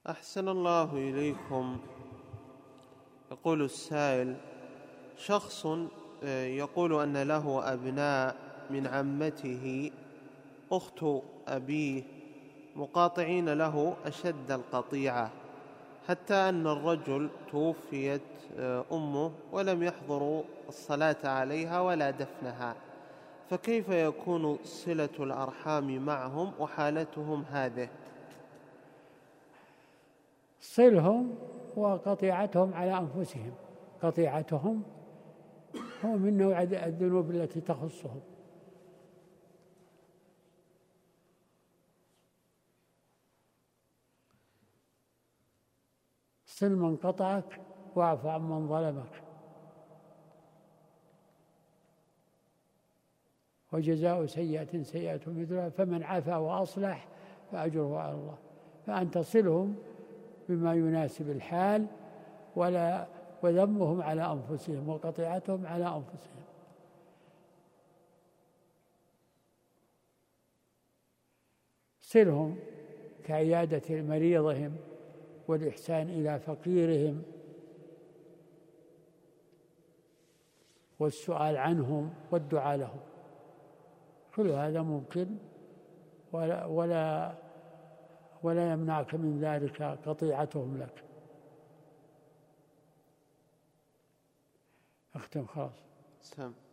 أحسن الله إليكم. يقول السائل: شخص يقول أن له أبناء من عمته أخت أبيه مقاطعين له أشد القطيعة، حتى أن الرجل توفيت أمه ولم يحضروا الصلاة عليها ولا دفنها، فكيف يكون صلة الأرحام معهم وحالتهم هذه؟ صلهم وقطيعتهم على أنفسهم. قطيعتهم هو من نوع الذنوب التي تخصهم. صل من قطعك واعف عمن ظلمك، وجزاء سيئة سيئة مثلها، فمن عفا وأصلح فأجره على الله. فأنت صلهم بما يناسب الحال، وذمهم على أنفسهم وقطيعتهم على أنفسهم. صلهم كعيادة مريضهم والإحسان إلى فقيرهم والسؤال عنهم والدعاء لهم، كل هذا ممكن ولا يمنعك من ذلك قطيعتهم لك. اختم خلاص.